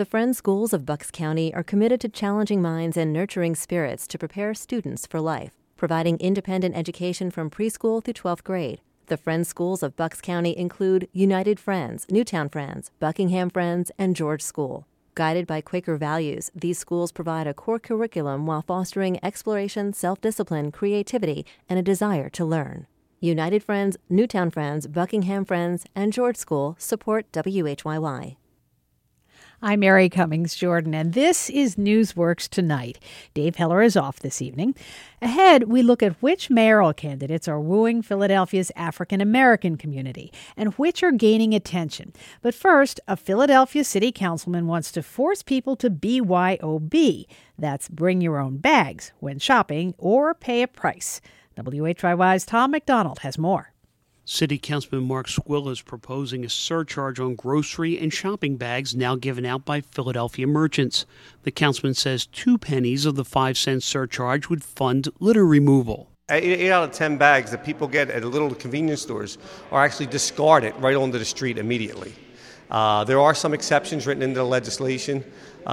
The Friends Schools of Bucks County are committed to challenging minds and nurturing spirits to prepare students for life, providing independent education from preschool through 12th grade. The Friends Schools of Bucks County include United Friends, Newtown Friends, Buckingham Friends, and George School. Guided by Quaker values, these schools provide a core curriculum while fostering exploration, self-discipline, creativity, and a desire to learn. United Friends, Newtown Friends, Buckingham Friends, and George School support WHYY. I'm Mary Cummings Jordan, and this is Newsworks Tonight. Dave Heller is off this evening. Ahead, we look at which mayoral candidates are wooing Philadelphia's African-American community and which are gaining attention. But first, a Philadelphia city councilman wants to force people to BYOB. That's bring your own bags when shopping or pay a price. WHYY's Tom McDonald has more. City Councilman Mark Squilla is proposing a surcharge on grocery and shopping bags now given out by Philadelphia merchants. The councilman says 2 pennies of the 5-cent surcharge would fund litter removal. 8 out of 10 bags that people get at little convenience stores are actually discarded right onto the street immediately. There are some exceptions written into the legislation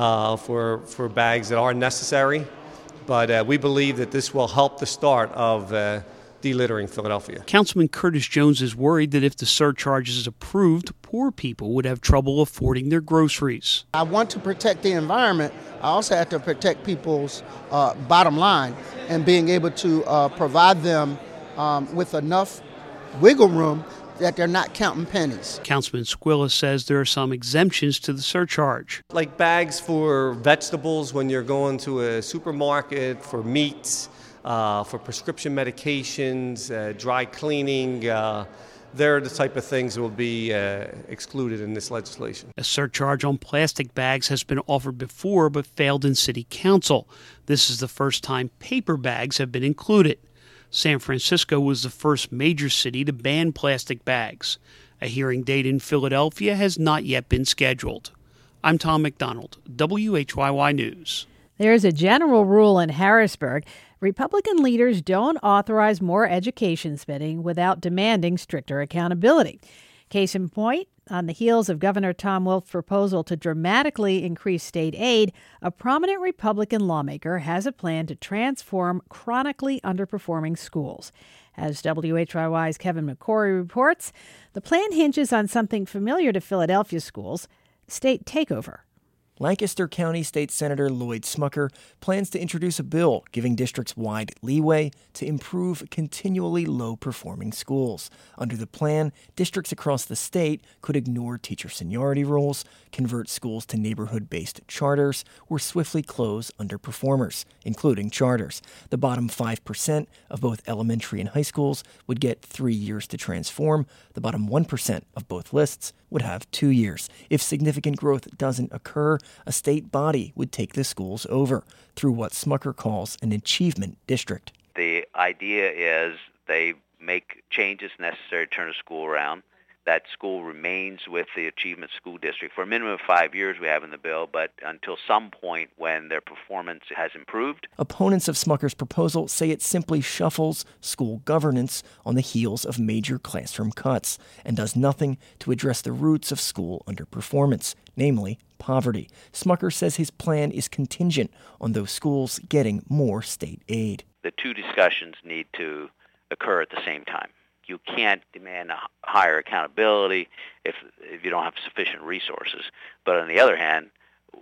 for bags that are necessary, but we believe that this will help the start of delittering Philadelphia. Councilman Curtis Jones is worried that if the surcharge is approved, poor people would have trouble affording their groceries. I want to protect the environment. I also have to protect people's bottom line and being able to provide them with enough wiggle room that they're not counting pennies. Councilman Squilla says there are some exemptions to the surcharge. Like bags for vegetables when you're going to a supermarket, for meats, for prescription medications, dry cleaning. They're the type of things that will be excluded in this legislation. A surcharge on plastic bags has been offered before but failed in City Council. This is the first time paper bags have been included. San Francisco was the first major city to ban plastic bags. A hearing date in Philadelphia has not yet been scheduled. I'm Tom McDonald, WHYY News. There's a general rule in Harrisburg. Republican leaders don't authorize more education spending without demanding stricter accountability. Case in point, on the heels of Governor Tom Wolf's proposal to dramatically increase state aid, a prominent Republican lawmaker has a plan to transform chronically underperforming schools. As WHYY's Kevin McCory reports, the plan hinges on something familiar to Philadelphia schools, state takeover. Lancaster County State Senator Lloyd Smucker plans to introduce a bill giving districts wide leeway to improve continually low-performing schools. Under the plan, districts across the state could ignore teacher seniority rules, convert schools to neighborhood-based charters, or swiftly close underperformers, including charters. The bottom 5% of both elementary and high schools would get 3 years to transform. The bottom 1% of both lists would have 2 years. If significant growth doesn't occur, a state body would take the schools over through what Smucker calls an achievement district. The idea is they make changes necessary to turn a school around. That school remains with the Achievement School District for a minimum of 5 years we have in the bill, but until some point when their performance has improved. Opponents of Smucker's proposal say it simply shuffles school governance on the heels of major classroom cuts and does nothing to address the roots of school underperformance, namely poverty. Smucker says his plan is contingent on those schools getting more state aid. The two discussions need to occur at the same time. You can't demand a higher accountability if you don't have sufficient resources. But on the other hand,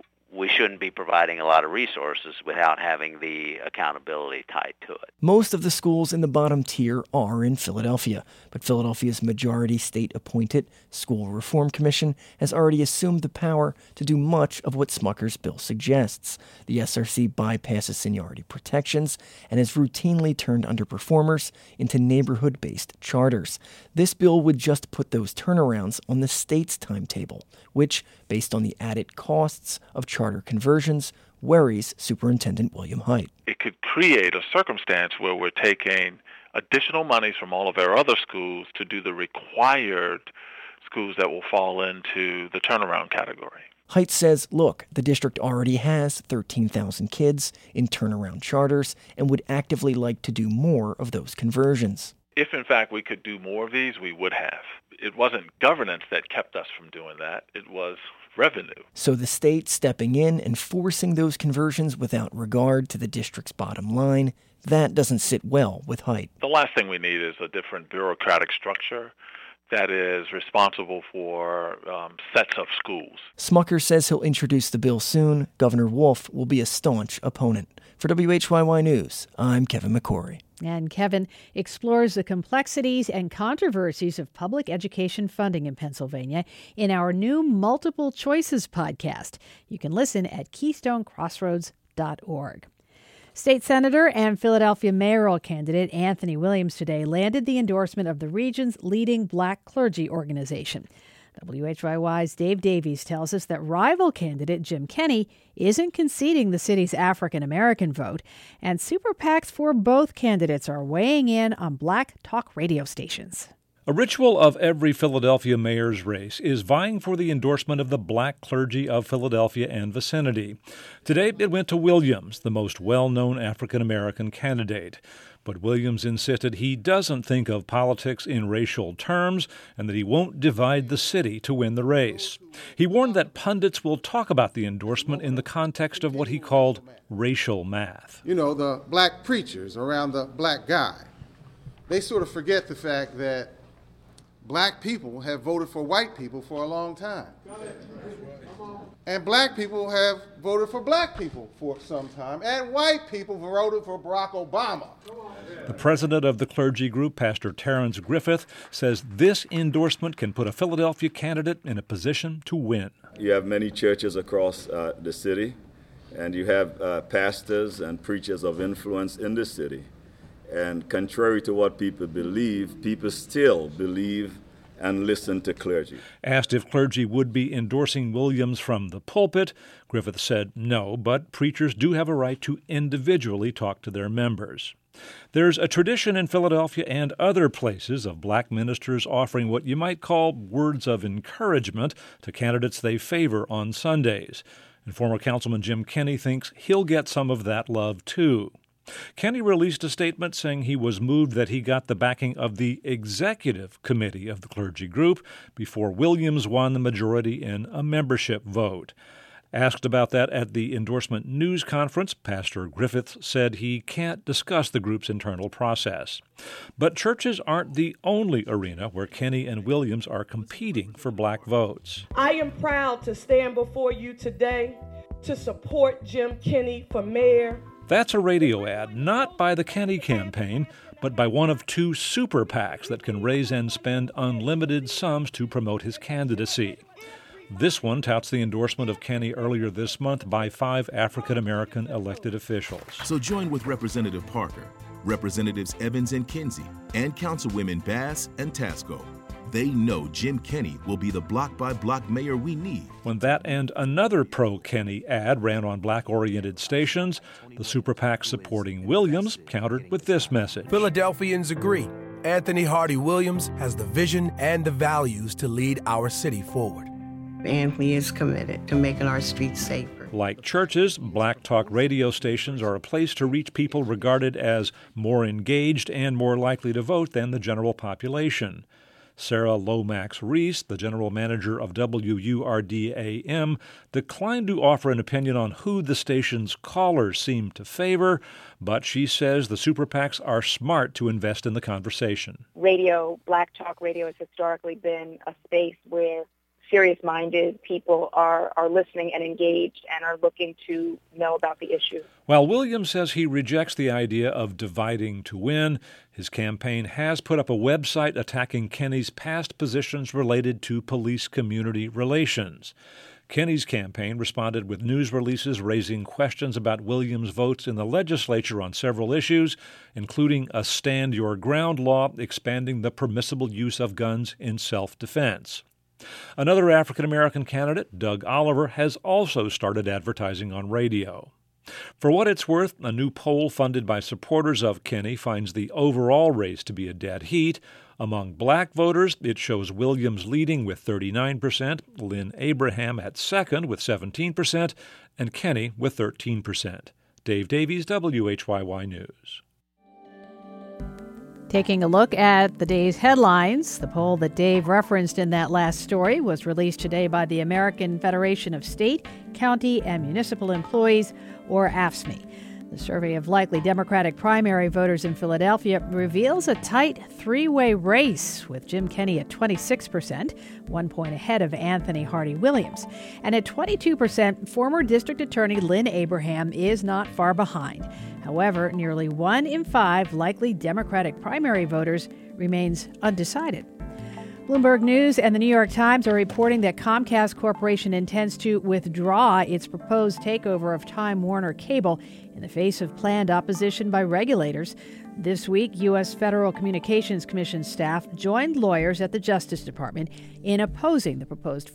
we shouldn't be providing a lot of resources without having the accountability tied to it. Most of the schools in the bottom tier are in Philadelphia, but Philadelphia's majority state-appointed School Reform Commission has already assumed the power to do much of what Smucker's bill suggests. The SRC bypasses seniority protections and has routinely turned underperformers into neighborhood-based charters. This bill would just put those turnarounds on the state's timetable, which, based on the added costs of charter conversions, worries Superintendent William Hite. It could create a circumstance where we're taking additional monies from all of our other schools to do the required schools that will fall into the turnaround category. Hite says, look, the district already has 13,000 kids in turnaround charters and would actively like to do more of those conversions. If, in fact, we could do more of these, we would have. It wasn't governance that kept us from doing that. It was revenue. So the state stepping in and forcing those conversions without regard to the district's bottom line, that doesn't sit well with Hite. The last thing we need is a different bureaucratic structure that is responsible for sets of schools. Smucker says he'll introduce the bill soon. Governor Wolf will be a staunch opponent. For WHYY News, I'm Kevin McCory. And Kevin explores the complexities and controversies of public education funding in Pennsylvania in our new Multiple Choices podcast. You can listen at KeystoneCrossroads.org. State Senator and Philadelphia mayoral candidate Anthony Williams today landed the endorsement of the region's leading black clergy organization. WHYY's Dave Davies tells us that rival candidate Jim Kenney isn't conceding the city's African-American vote, and super PACs for both candidates are weighing in on black talk radio stations. A ritual of every Philadelphia mayor's race is vying for the endorsement of the black clergy of Philadelphia and vicinity. Today, it went to Williams, the most well-known African-American candidate. But Williams insisted he doesn't think of politics in racial terms and that he won't divide the city to win the race. He warned that pundits will talk about the endorsement in the context of what he called racial math. You know, the black preachers around the black guy, they sort of forget the fact that black people have voted for white people for a long time. And black people have voted for black people for some time. And white people voted for Barack Obama. The president of the clergy group, Pastor Terrence Griffith, says this endorsement can put a Philadelphia candidate in a position to win. You have many churches across the city, and you have pastors and preachers of influence in the city. And contrary to what people believe, people still believe and listen to clergy. Asked if clergy would be endorsing Williams from the pulpit, Griffith said no, but preachers do have a right to individually talk to their members. There's a tradition in Philadelphia and other places of black ministers offering what you might call words of encouragement to candidates they favor on Sundays. And former Councilman Jim Kenney thinks he'll get some of that love, too. Kenney released a statement saying he was moved that he got the backing of the executive committee of the clergy group before Williams won the majority in a membership vote. Asked about that at the endorsement news conference, Pastor Griffith said he can't discuss the group's internal process. But churches aren't the only arena where Kenney and Williams are competing for black votes. I am proud to stand before you today to support Jim Kenney for mayor. That's a radio ad, not by the Kenney campaign, but by one of two super PACs that can raise and spend unlimited sums to promote his candidacy. This one touts the endorsement of Kenney earlier this month by 5 African-American elected officials. So join with Representative Parker, Representatives Evans and Kinsey, and Councilwomen Bass and Tasco. They know Jim Kenney will be the block-by-block mayor we need. When that and another pro-Kenney ad ran on black-oriented stations, the super PAC supporting Williams countered with this message. Philadelphians agree. Anthony Hardy Williams has the vision and the values to lead our city forward. Anthony is committed to making our streets safer. Like churches, black talk radio stations are a place to reach people regarded as more engaged and more likely to vote than the general population. Sarah Lomax Reese, the general manager of WURD-AM, declined to offer an opinion on who the station's callers seem to favor, but she says the super PACs are smart to invest in the conversation. Radio, black talk radio, has historically been a space where serious-minded people are listening and engaged and are looking to know about the issue. While Williams says he rejects the idea of dividing to win, his campaign has put up a website attacking Kenney's past positions related to police-community relations. Kenney's campaign responded with news releases raising questions about Williams' votes in the legislature on several issues, including a Stand Your Ground law expanding the permissible use of guns in self-defense. Another African-American candidate, Doug Oliver, has also started advertising on radio. For what it's worth, a new poll funded by supporters of Kenney finds the overall race to be a dead heat. Among black voters, it shows Williams leading with 39%, Lynn Abraham at second with 17%, and Kenney with 13%. Dave Davies, WHYY News. Taking a look at the day's headlines, the poll that Dave referenced in that last story was released today by the American Federation of State, County, and Municipal Employees, or AFSCME. The survey of likely Democratic primary voters in Philadelphia reveals a tight three-way race, with Jim Kenney at 26%, 1 point ahead of Anthony Hardy Williams. And at 22%, former District Attorney Lynn Abraham is not far behind. However, nearly 1 in 5 likely Democratic primary voters remains undecided. Bloomberg News and the New York Times are reporting that Comcast Corporation intends to withdraw its proposed takeover of Time Warner Cable in the face of planned opposition by regulators. This week, U.S. Federal Communications Commission staff joined lawyers at the Justice Department in opposing the proposed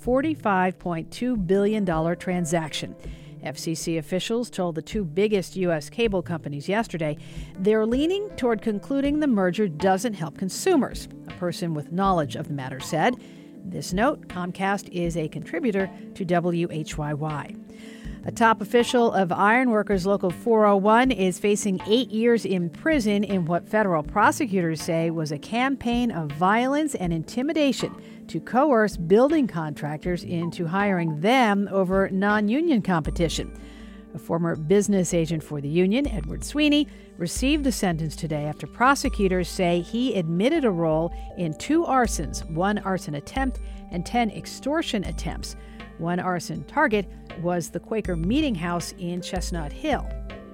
$45.2 billion transaction. FCC officials told the two biggest U.S. cable companies yesterday they're leaning toward concluding the merger doesn't help consumers. A person with knowledge of the matter said. This note, Comcast is a contributor to WHYY. A top official of Ironworkers Local 401 is facing 8 years in prison in what federal prosecutors say was a campaign of violence and intimidation to coerce building contractors into hiring them over non-union competition. A former business agent for the union, Edward Sweeney, received the sentence today after prosecutors say he admitted a role in 2 arsons, 1 arson attempt and 10 extortion attempts. One arson target was the Quaker Meeting House in Chestnut Hill.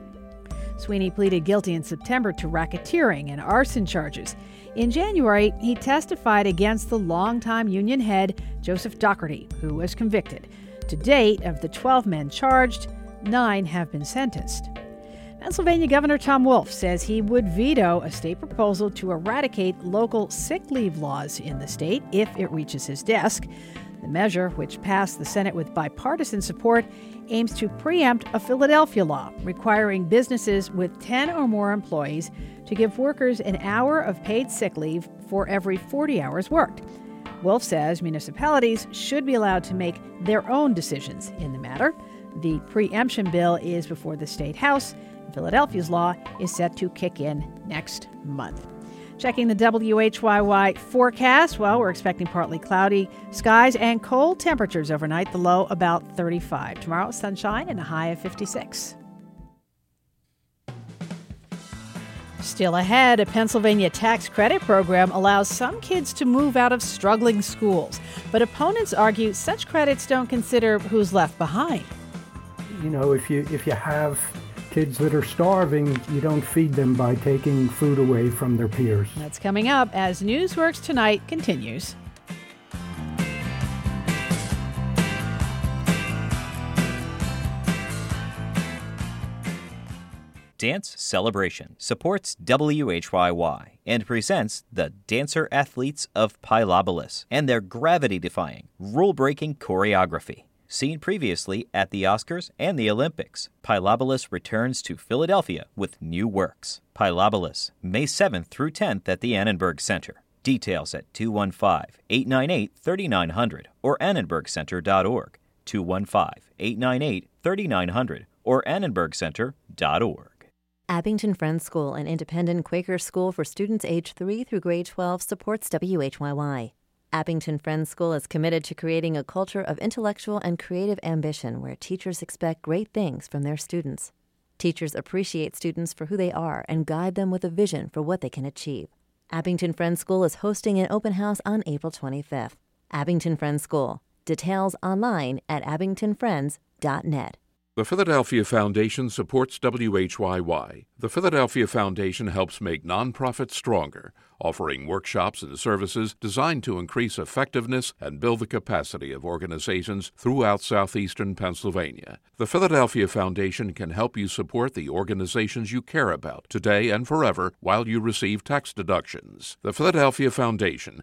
Sweeney pleaded guilty in September to racketeering and arson charges. In January, he testified against the longtime union head, Joseph Dougherty, who was convicted. To date, of the 12 men charged, 9 have been sentenced. Pennsylvania Governor Tom Wolf says he would veto a state proposal to eradicate local sick leave laws in the state if it reaches his desk. The measure, which passed the Senate with bipartisan support, aims to preempt a Philadelphia law requiring businesses with 10 or more employees to give workers an hour of paid sick leave for every 40 hours worked. Wolf says municipalities should be allowed to make their own decisions in the matter. The preemption bill is before the State House. Philadelphia's law is set to kick in next month. Checking the WHYY forecast, well, we're expecting partly cloudy skies and cold temperatures overnight, the low about 35. Tomorrow, sunshine and a high of 56. Still ahead, a Pennsylvania tax credit program allows some kids to move out of struggling schools. But opponents argue such credits don't consider who's left behind. You know, if you have kids that are starving, you don't feed them by taking food away from their peers. That's coming up as Newsworks Tonight continues. Dance Celebration supports WHYY and presents the Dancer Athletes of Pylobolus and their gravity-defying, rule-breaking choreography. Seen previously at the Oscars and the Olympics, Pylobolus returns to Philadelphia with new works. Pylobolus, May 7th through 10th at the Annenberg Center. Details at 215-898-3900 or annenbergcenter.org, 215-898-3900 or annenbergcenter.org. Abington Friends School, an independent Quaker school for students age 3 through grade 12, supports WHYY. Abington Friends School is committed to creating a culture of intellectual and creative ambition where teachers expect great things from their students. Teachers appreciate students for who they are and guide them with a vision for what they can achieve. Abington Friends School is hosting an open house on April 25th. Abington Friends School. Details online at abingtonfriends.net. The Philadelphia Foundation supports WHYY. The Philadelphia Foundation helps make nonprofits stronger, offering workshops and services designed to increase effectiveness and build the capacity of organizations throughout southeastern Pennsylvania. The Philadelphia Foundation can help you support the organizations you care about today and forever while you receive tax deductions. The Philadelphia Foundation,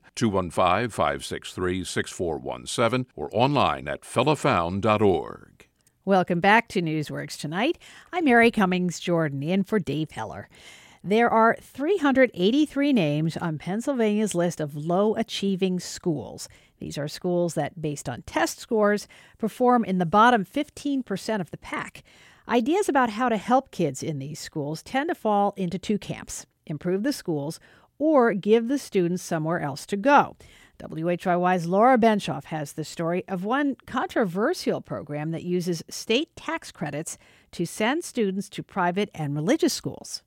215-563-6417 or online at philafound.org. Welcome back to Newsworks Tonight. I'm Mary Cummings Jordan, in for Dave Heller. There are 383 names on Pennsylvania's list of low-achieving schools. These are schools that, based on test scores, perform in the bottom 15% of the pack. Ideas about how to help kids in these schools tend to fall into two camps: improve the schools or give the students somewhere else to go. WHYY's Laura Benshoff has the story of one controversial program that uses state tax credits to send students to private and religious schools.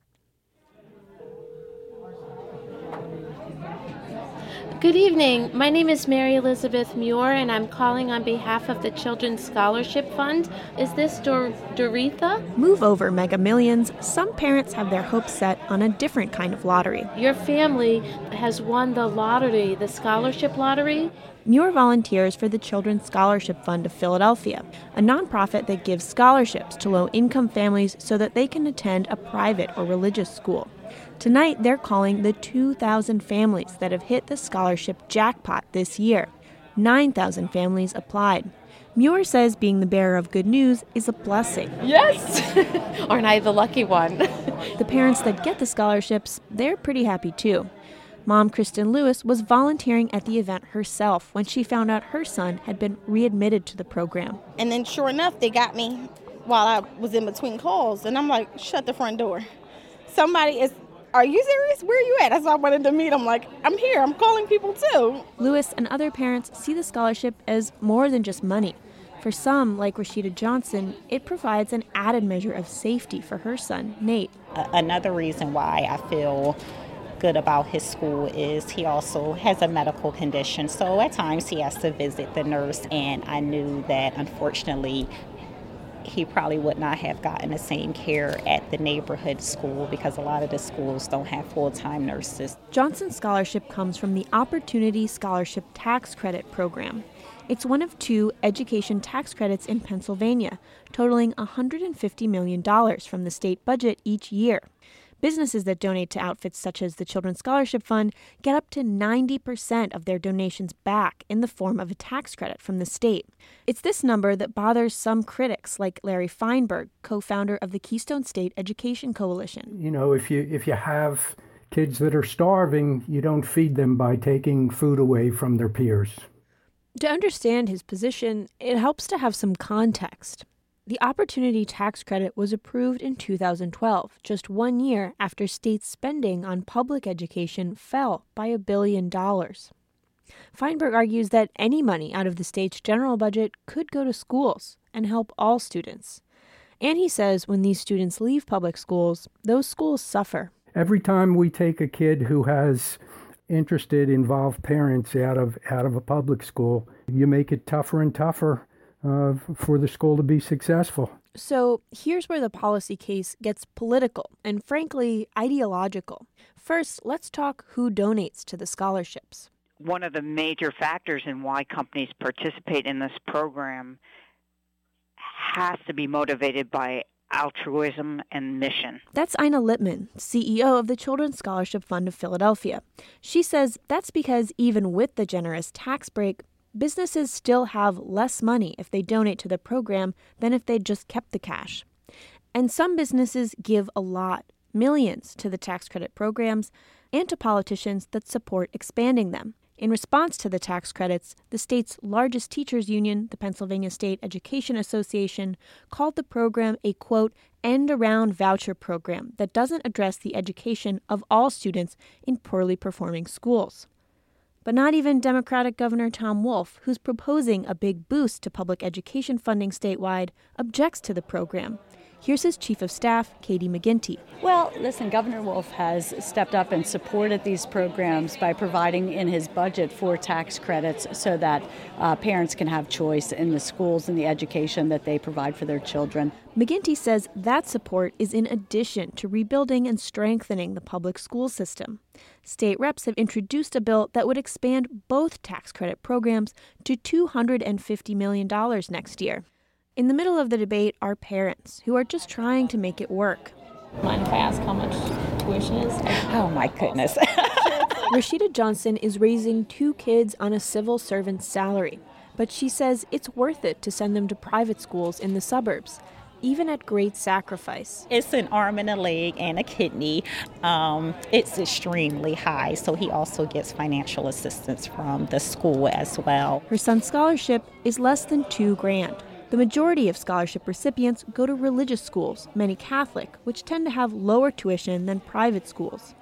Good evening. My name is Mary Elizabeth Muir, and I'm calling on behalf of the Children's Scholarship Fund. Is this Doretha? Move over, Mega Millions. Some parents have their hopes set on a different kind of lottery. Your family has won the lottery, the scholarship lottery. Muir volunteers for the Children's Scholarship Fund of Philadelphia, a nonprofit that gives scholarships to low-income families so that they can attend a private or religious school. Tonight, they're calling the 2,000 families that have hit the scholarship jackpot this year. 9,000 families applied. Muir says being the bearer of good news is a blessing. Yes! Aren't I the lucky one? The parents that get the scholarships, they're pretty happy too. Mom Kristen Lewis was volunteering at the event herself when she found out her son had been readmitted to the program. And then sure enough, they got me while I was in between calls. And I'm like, shut the front door. Somebody is... Are you serious? Where are you at? So I wanted to meet him. Like, I'm here. I'm calling people too. Lewis and other parents see the scholarship as more than just money. For some, like Rashida Johnson, it provides an added measure of safety for her son, Nate. Another reason why I feel good about his school is he also has a medical condition. So at times he has to visit the nurse, and I knew that unfortunately he probably would not have gotten the same care at the neighborhood school because a lot of the schools don't have full-time nurses. Johnson's scholarship comes from the Opportunity Scholarship Tax Credit Program. It's one of 2 education tax credits in Pennsylvania, totaling $150 million from the state budget each year. Businesses that donate to outfits such as the Children's Scholarship Fund get up to 90% of their donations back in the form of a tax credit from the state. It's this number that bothers some critics, like Larry Feinberg, co-founder of the Keystone State Education Coalition. You know, if you have kids that are starving, you don't feed them by taking food away from their peers. To understand his position, it helps to have some context. The Opportunity Tax Credit was approved in 2012, just 1 year after state spending on public education fell by $1 billion. Feinberg argues that any money out of the state's general budget could go to schools and help all students. And he says when these students leave public schools, those schools suffer. Every time we take a kid who has interested, involved parents out of a public school, you make it tougher and tougher for the school to be successful. So here's where the policy case gets political and, frankly, ideological. First, let's talk who donates to the scholarships. One of the major factors in why companies participate in this program has to be motivated by altruism and mission. That's Ina Lippman, CEO of the Children's Scholarship Fund of Philadelphia. She says that's because even with the generous tax break, businesses still have less money if they donate to the program than if they'd just kept the cash. And some businesses give a lot, millions, to the tax credit programs and to politicians that support expanding them. In response to the tax credits, the state's largest teachers union, the Pennsylvania State Education Association, called the program a, quote, end-around voucher program that doesn't address the education of all students in poorly performing schools. But not even Democratic Governor Tom Wolf, who's proposing a big boost to public education funding statewide, objects to the program. Here's his chief of staff, Katie McGinty. Well, listen, Governor Wolf has stepped up and supported these programs by providing in his budget for tax credits so that parents can have choice in the schools and the education that they provide for their children. McGinty says that support is in addition to rebuilding and strengthening the public school system. State reps have introduced a bill that would expand both tax credit programs to $250 million next year. In the middle of the debate are parents who are just trying to make it work. Mind if I ask how much tuition is? Oh, my goodness. Rashida Johnson is raising 2 kids on a civil servant's salary, but she says it's worth it to send them to private schools in the suburbs, even at great sacrifice. It's an arm and a leg and a kidney. It's extremely high, so he also gets financial assistance from the school as well. Her son's scholarship is less than $2,000. The majority of scholarship recipients go to religious schools, many Catholic, which tend to have lower tuition than private schools.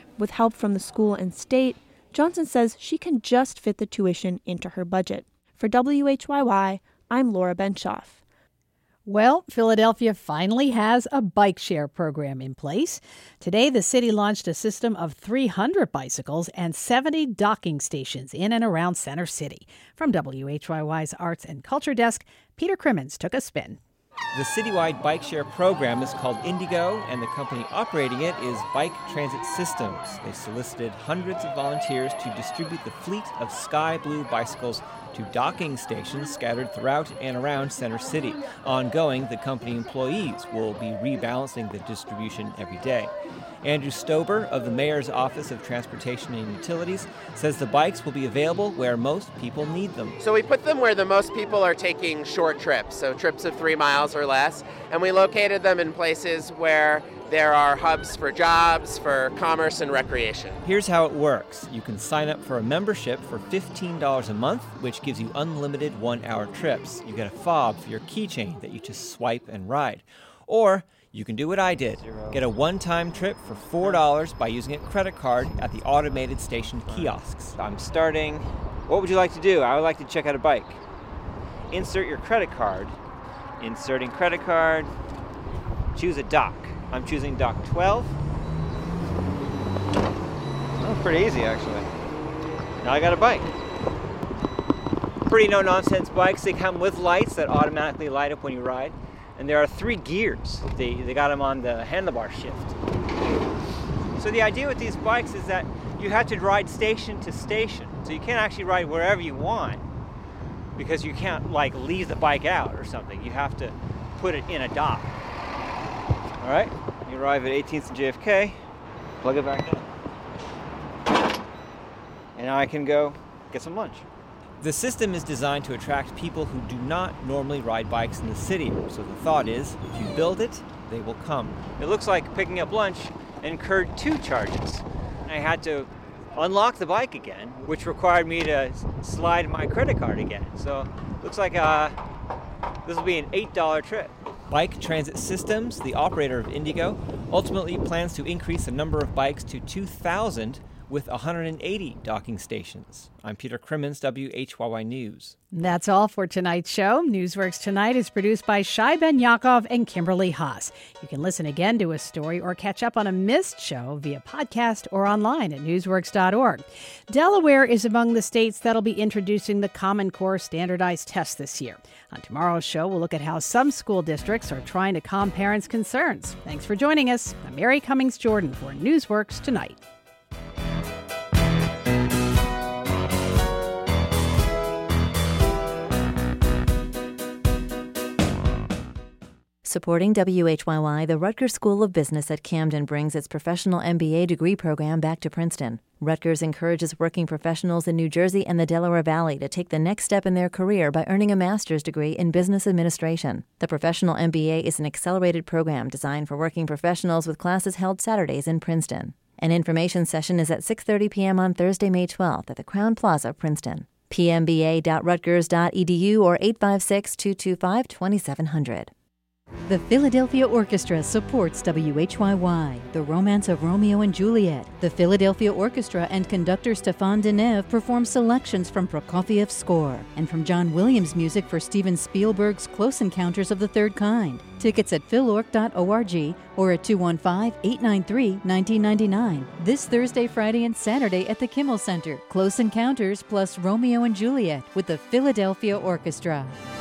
With help from the school and state, Johnson says she can just fit the tuition into her budget. For WHYY, I'm Laura Benshoff. Well, Philadelphia finally has a bike share program in place. Today, the city launched a system of 300 bicycles and 70 docking stations in and around Center City. From WHYY's Arts and Culture Desk, Peter Crimmins took a spin. The citywide bike share program is called Indigo, and the company operating it is Bike Transit Systems. They solicited hundreds of volunteers to distribute the fleet of sky blue bicycles to docking stations scattered throughout and around Center City. Ongoing, the company employees will be rebalancing the distribution every day. Andrew Stober of the Mayor's Office of Transportation and Utilities says the bikes will be available where most people need them. So we put them where the most people are taking short trips, so trips of 3 miles or less, and we located them in places where there are hubs for jobs, for commerce and recreation. Here's how it works. You can sign up for a membership for $15 a month, which gives you unlimited 1-hour trips. You get a fob for your keychain that you just swipe and ride. Or you can do what I did. Get a one-time trip for $4 by using a credit card at the automated station kiosks. I'm starting. What would you like to do? I would like to check out a bike. Insert your credit card. Inserting credit card. Choose a dock. I'm choosing dock 12. Oh, pretty easy, actually. Now I got a bike. Pretty no-nonsense bikes. They come with lights that automatically light up when you ride. And there are 3 gears. They got them on the handlebar shift. So the idea with these bikes is that you have to ride station to station. So you can't actually ride wherever you want because you can't like leave the bike out or something. You have to put it in a dock. All right, you arrive at 18th and JFK, plug it back in. And now I can go get some lunch. The system is designed to attract people who do not normally ride bikes in the city. So the thought is, if you build it, they will come. It looks like picking up lunch incurred 2 charges. I had to unlock the bike again, which required me to slide my credit card again. So it looks like this will be an $8 trip. Bike Transit Systems, the operator of Indigo, ultimately plans to increase the number of bikes to 2,000 with 180 docking stations. I'm Peter Crimmins, WHYY News. That's all for tonight's show. Newsworks Tonight is produced by Shai Ben Yaakov and Kimberly Haas. You can listen again to a story or catch up on a missed show via podcast or online at newsworks.org. Delaware is among the states that'll be introducing the Common Core standardized test this year. On tomorrow's show, we'll look at how some school districts are trying to calm parents' concerns. Thanks for joining us. I'm Mary Cummings Jordan for Newsworks Tonight. Supporting WHYY, the Rutgers School of Business at Camden brings its professional MBA degree program back to Princeton. Rutgers encourages working professionals in New Jersey and the Delaware Valley to take the next step in their career by earning a master's degree in business administration. The professional MBA is an accelerated program designed for working professionals with classes held Saturdays in Princeton. An information session is at 6:30 p.m. on Thursday, May 12th at the Crowne Plaza, Princeton. pmba.rutgers.edu or 856-225-2700. The Philadelphia Orchestra supports WHYY, The Romance of Romeo and Juliet. The Philadelphia Orchestra and conductor Stéphane Deneuve perform selections from Prokofiev's score and from John Williams' music for Steven Spielberg's Close Encounters of the Third Kind. Tickets at philorg.org or at 215-893-1999. This Thursday, Friday, and Saturday at the Kimmel Center. Close Encounters plus Romeo and Juliet with the Philadelphia Orchestra.